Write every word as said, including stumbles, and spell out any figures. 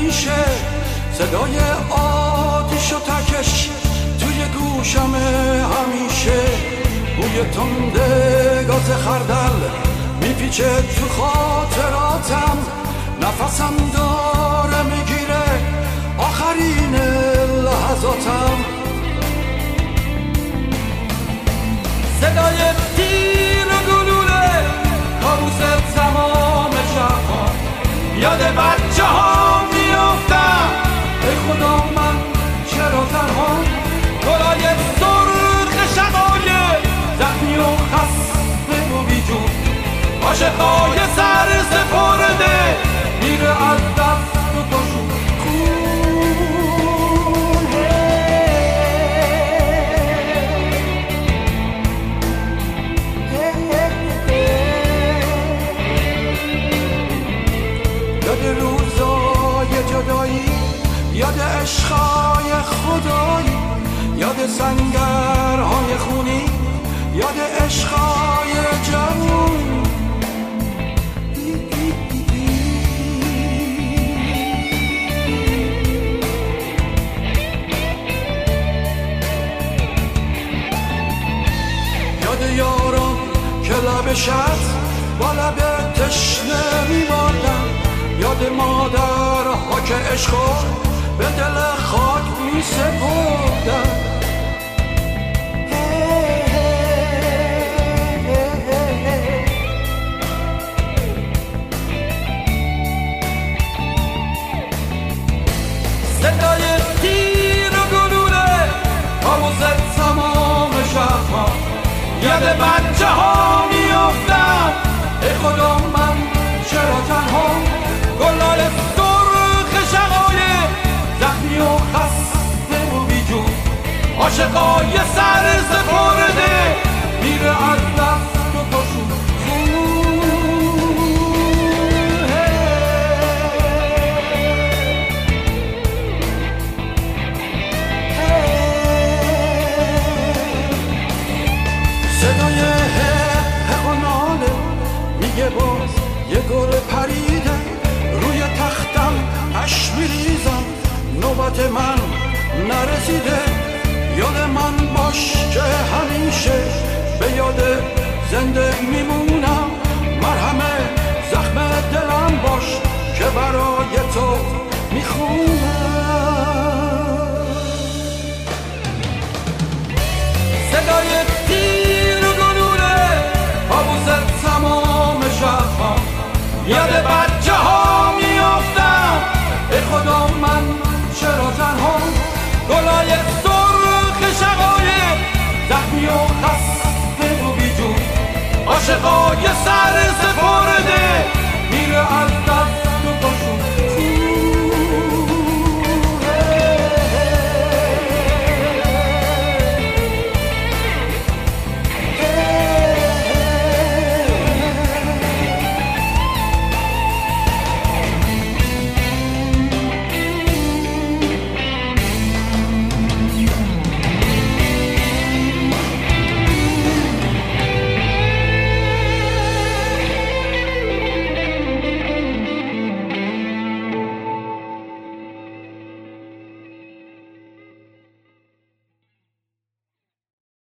همیشه صدای آتیش و تکش توی گوشمه همیشه بوی تنده گاز خردل میپیچه تو خاطراتم نفسم داره میگیره آخرین لحظاتم صدای تیر و گلوله کابوس تمام شهرها یاد بچه ها میافتم ای خدا من چرا تنها گلای سرخ شقایق زخمی و خسته و بیجون عاشقای سر سپرده میره از دست و پاشون یاد روزای جدایی یاد عشقای خدایی یاد سنگرهای خونی یاد عشقای جوون یاد یاران که لب شد با لب تشنه میماندن یاد مادرها که عشقا به دل خاک می سپردن صدای تیر و گلوله کابوس تمام شهرها یاد بچه ها می افتم ای خدا من چرا تنها گلای سرخ شقایق زخمی و خسته و بیجون عاشقای سر سپرده میره از دست و پاشون صدای حق و ناله میگه باز یه گل پریده روی تختم اش میریزم نوبت من نرسیده یاد من باش که همیشه به یاد زنده میمونم مرهم زخم دلم باش که برای تو میخونم صدای تیر و گلوله کابوس تمام شهرها یاد بچه ها میافتم ای خدا من چرا تنها گلای سرخ شقایق زخمی و خسته و بیجون عاشقای سر